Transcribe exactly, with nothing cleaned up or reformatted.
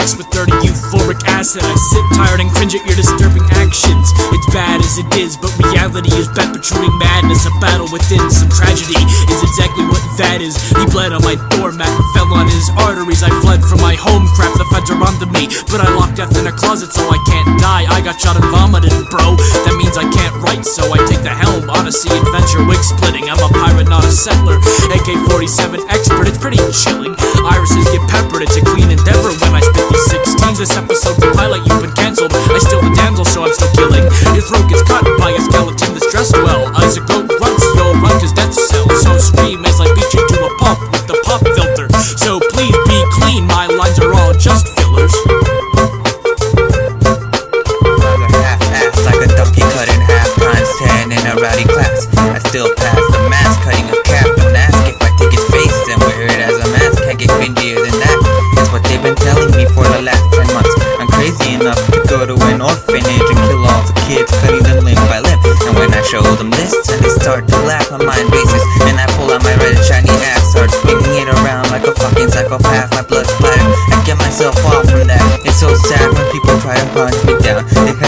ass with thirty euphoric acid. I sit tired and cringe at your disturbing actions. It's bad as it is, but reality is bad, protruding madness. A battle within some tragedy is exactly what that is. He bled on my doormat and fell on his arteries. I fled from my home, crap, the feds are onto me, but I locked death in a closet so I can't die. I got shot and vomited, bro. That means I can't write, so I take the helm. Odyssey, adventure, wig splitting. I'm a pirate, not a settler. A K forty-seven expert, it's pretty chilling. Irises get peppered, it's a clean endeavor when I spit these sixteens. This episode's the pilot, you've been cancelled. I steal the damsel, so I'm still killing. Your throat gets cut by a skeleton that's dressed well. Isaac goat grunts, yo, run cause death sells. So scream as I beat you to a pulp with the pop filter. So please be clean, my lines are all just fillers. Half-assed like a donkey cut in half times ten in a rowdy class. I still pass the mask, cutting a cap. Don't ask if I take his face and wear it as a mask. Can't get cringier than that. It's what they've been telling me for the last ten months. I'm crazy enough to go to an orphanage and kill all the kids, cutting them limb by limb. And when I show them lists and they start to laugh, my mind races and I pull out my red and shiny axe, start swinging it around like a fucking psychopath. My blood splattered, I get myself off from that. It's so sad when people try to hunt me down. They